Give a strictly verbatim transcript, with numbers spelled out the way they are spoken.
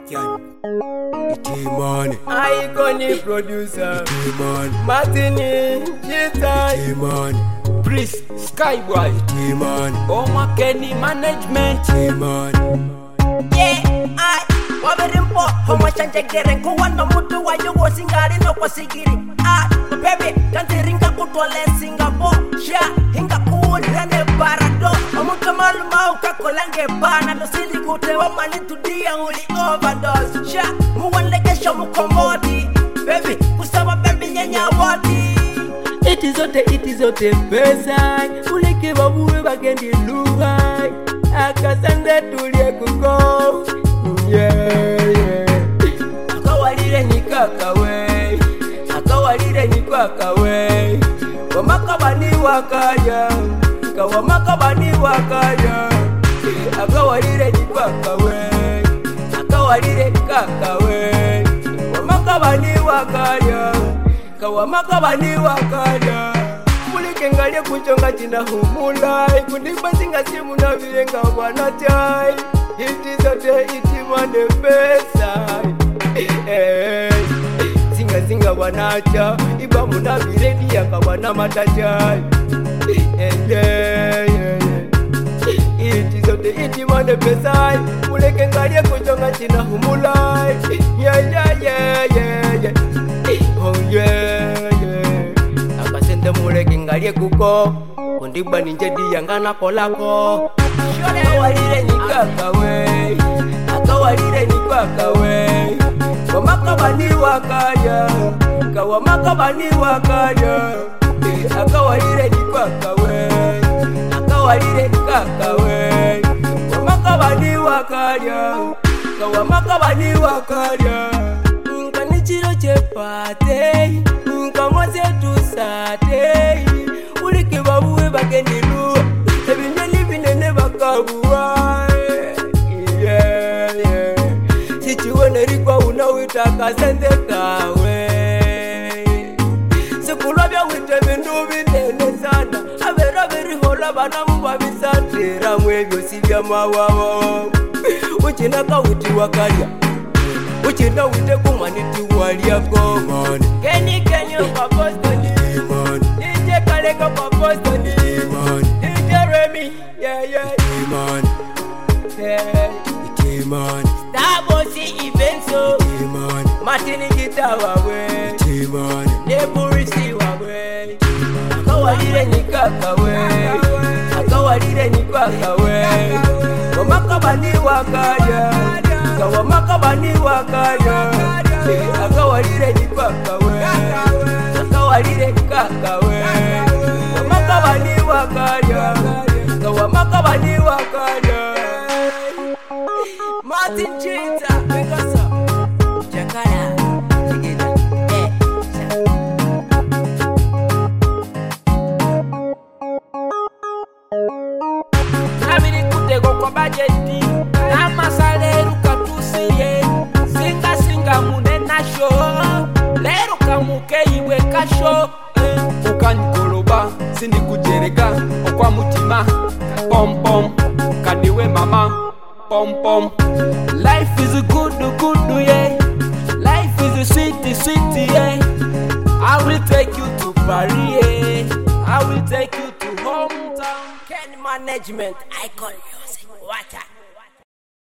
Itimani Iconic producer Itimani Martini Jita Itimani Priest Skyboy Itimani Oma Kenny Management Itimani Yeah, I Waberimpo, homo chanjegere Kuwanda mutu wa yugo singari no kwa sigiri I, baby, kanti ringa kutwale Singapore Sha, hinga kuuni rane barado Omuka maluma ukakolange bana Lusili kutewa mani tudia uli overdose Sha, muwalekesho mukomodi Baby, kusama baby nyenya wadi Iti zote, iti zote pesa Uleke babuwe bagendi lughai Akasande tulie kuko Yeah, yeah Akawalire nikaka we Akawalire nikaka we Wamakabani wakaya Kawamakabani wakaya Akawalire nikaka we Akawalire nikaka we Wamakabani wakaya Kawamakabani wakaya Mulikengalie kuchonga china humulai Kundipa singa simu na vilenga wanatai Iti zote iti mwane pesa hey. Singa singa wanacha Iba muna viredi yaka wana matachai hey, yeah, yeah, yeah. Iti zote iti mwane pesa Mulikengalie kuchonga china humulai Yeah, yeah, yeah, yeah, yeah. Oh yeah, yeah. Akasende mulikengalie kuko Kundiba ninjedi yangana kolako Akawalire nikaka we Akawalire nikaka we Wamakabani wakaya Kawamakabani wakaya Akawalire nikaka we Akawalire nikaka we Wamakabani wakaya Kawamakabani wakaya Nkanichiro chepate Nkamoze tusate Ulike babuwe bagendilu Ebinyoni binene bakabuwa Yeah, yeah Sichiwene rikwa unawita kasende kawe Sikulobya wite bindu binene sana Abera beri hola bana mba bisatira Mwebyo sibya mawawa Uchina kawiti wakalya Uchina wite kumaniti waliyako Kenny Kenny kwa Boston Nije kaleka kwa Boston Nije Remy Yeah, yeah Itimani Yeah Itimani Starbossy Evenso Itimani Martini Jita wawe Itimani Neburisi wawe Akawalire nikaka we Akawalire nikaka we Wamakabani wakaya Kawamakabani wakaya Akawalire nikaka we Akawalire nikaka we Wamakabani wakaya Kawamakabani wakaya Martin Jita Pekasa Jakara Tegeda Eh Nabiri kutego kwa bajeti Nama saleru katusiye Singa singa mune nasho Leru kamuke iwe kasho eh. Ukanikoloba sindi kujereka Okwa mutima Pom pom Kadiwe mama Pom pom Life is good good yeah Life is sweet sweet yeah I will take you to Paris yeah I will take you to hometown Kenny Management, Icon Music, watch out.